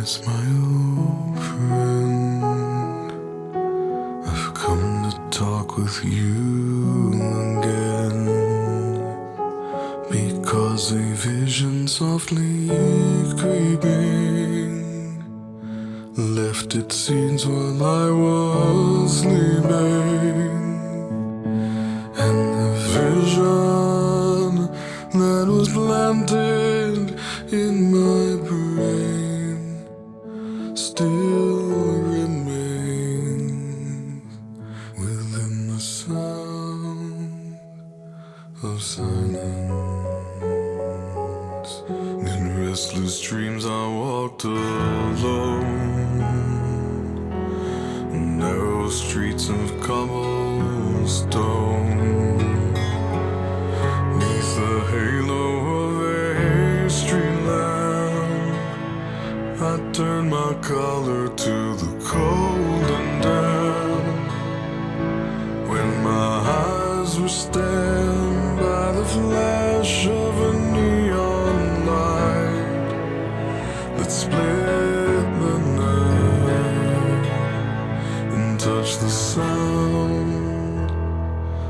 my old friend, I've come to talk with you again, because a vision softly creeping left its seeds while I was sleeping, and the vision that was planted in my brain still remains within the sound of silence. In restless dreams I walked alone, narrow streets of cobblestone, neath the halo of a street lamp. I turned my collar to the cold and damp, when my eyes were stabbed by the flash of